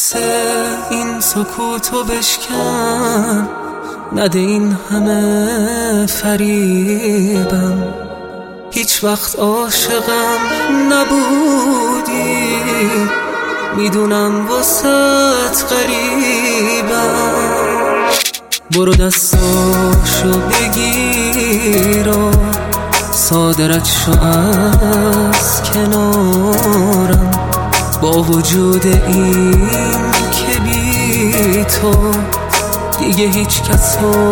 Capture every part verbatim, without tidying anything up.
واسه این سکوتو بشکن، نده این همه فریبم. هیچ وقت عاشقم نبودی، میدونم واسط غریبم. برو دستاشو بگیر و صادرت شو از کنارم. با وجود این که بی تو دیگه هیچ کسو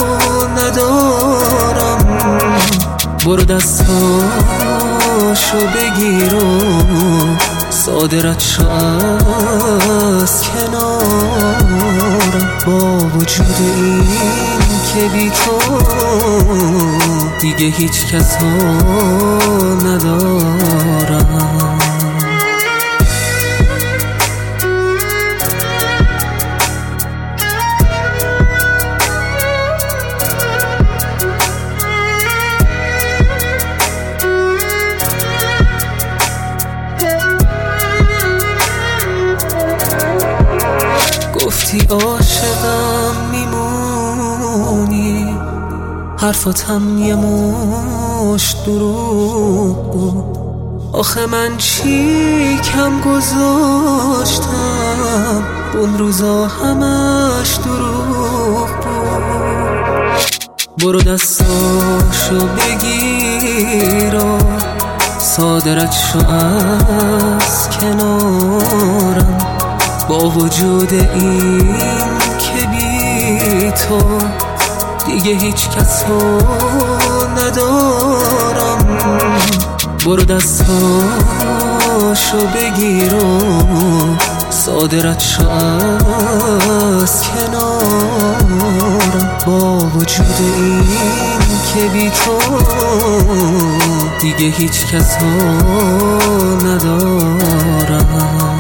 ندارم. برو دستاشو بگیر و صادرت شو از کنارم. با وجود این که بی تو دیگه هیچ کسو ندارم. گفتی عاشقم میمونی، حرفاتم یه مشت دروغ بود. آخه من چی کم گذاشتم، اون روزا همش دروغ بود. برو دستاشو بگیر و صادرت شو از کنارم. با وجود این که بی تو دیگه هیچ کسو ندارم. برو دستاشو بگیر و صادرت شو از کنارم. با وجود این که بی تو دیگه هیچ کسو ندارم.